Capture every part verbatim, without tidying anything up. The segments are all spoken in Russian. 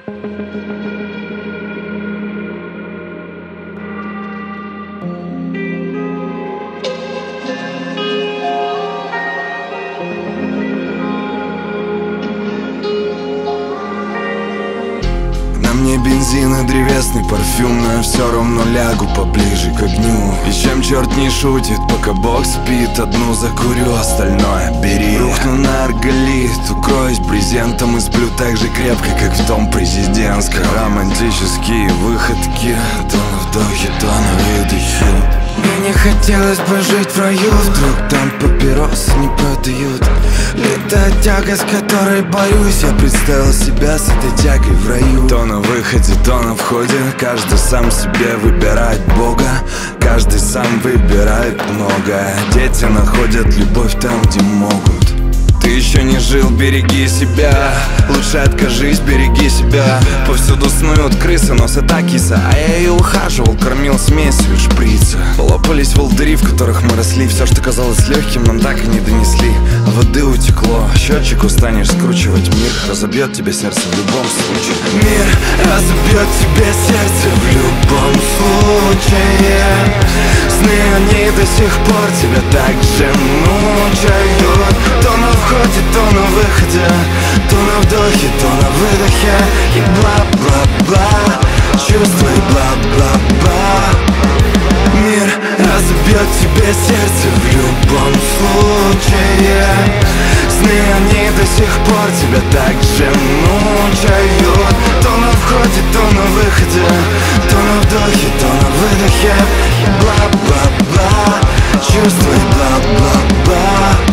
Мне бензин и древесный парфюм, но я все равно лягу поближе к огню. И чем черт не шутит, пока Бог спит, одну закурю, остальное бери. Рухну на арголит, укроюсь брезентом и сплю так же крепко, как в том президентском. Романтические выходки, то на вдохе, то на выдохе. Мне не хотелось бы жить в раю, вдруг там папиросы не продают. Это тяга, с которой борюсь. Я представил себя с этой тягой в раю. То на выходе, то на входе. Каждый сам себе выбирает Бога. Каждый сам выбирает многое. Дети находят любовь там, где могут. Ты еще не жил, береги себя. Лучше откажись, береги себя. Повсюду снуют крысы, нос это киса. А я ее ухаживал, кормил смесью из шприца. Лопались волдыри, в которых мы росли. Все, что казалось легким, нам так и не донесли. А воды утекло, счетчик устанешь скручивать. Мир разобьет тебе сердце в любом случае. Мир разобьет тебе сердце в любом случае. Сны они до сих пор тебя так же мучают. То на входе, то на выходе, то на вдохе, то на выдохе. И бла-бла-бла, чувства и бла-бла-бла. Мир разобьет тебе сердце в любом случае. Сны они до сих пор тебя так же мучают. То на входе, то на выходе, то на вдохе, то на выдохе. И бла-бла-бла, чувства и бла-бла-бла.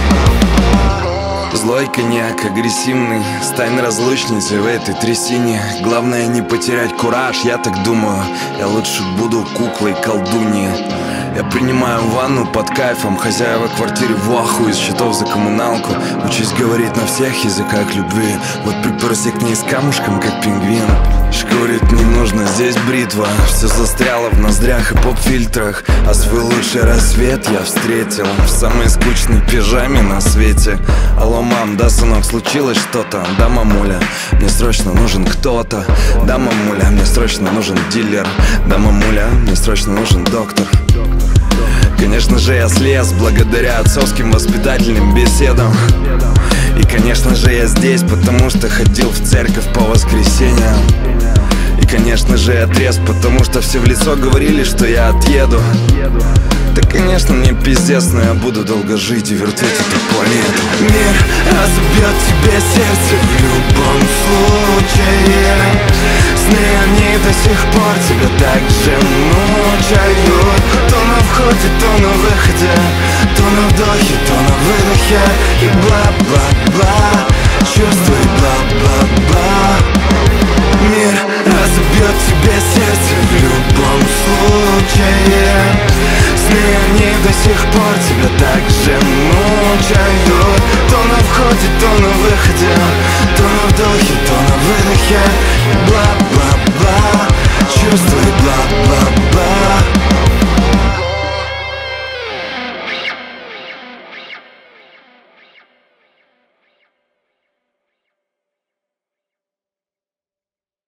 Злой коньяк, агрессивный, стань разлучницей в этой трясине. Главное не потерять кураж, я так думаю. Я лучше буду куклой-колдуньей. Я принимаю ванну под кайфом. Хозяева квартиры в ахуе из счетов за коммуналку. Учусь говорить на всех языках любви. Вот приперся к ней с камушком, как пингвин. Шкурить не нужно, здесь бритва. Все застряло в ноздрях и поп-фильтрах. А свой лучший рассвет я встретил в самой скучной пижаме на свете. Алло, мам, да, сынок, случилось что-то? Да, мамуля, мне срочно нужен кто-то. Да, мамуля, мне срочно нужен дилер. Да, мамуля, мне срочно нужен доктор. Конечно же я слез благодаря отцовским воспитательным беседам. И конечно же я здесь, потому что ходил в церковь по воскресеньям. И конечно же я трезв, потому что все в лицо говорили, что я отъеду. Да конечно мне пиздец, но я буду долго жить и вертеть эту планету. Мир разобьет тебе сердце в любом случае. Сны они до сих пор тебя так же мучают. То на входе, то на выходе, то на вдохе, то на выдохе. И бла-бла-бла, чувства и бла-бла-бла. Мир разобьет тебе сердце в любом случае. Сны они до сих пор тебя так же мучают. То на входе, то на выходе, то на вдохе, то на выдохе. Бла-бла-бла, чувства и бла-бла.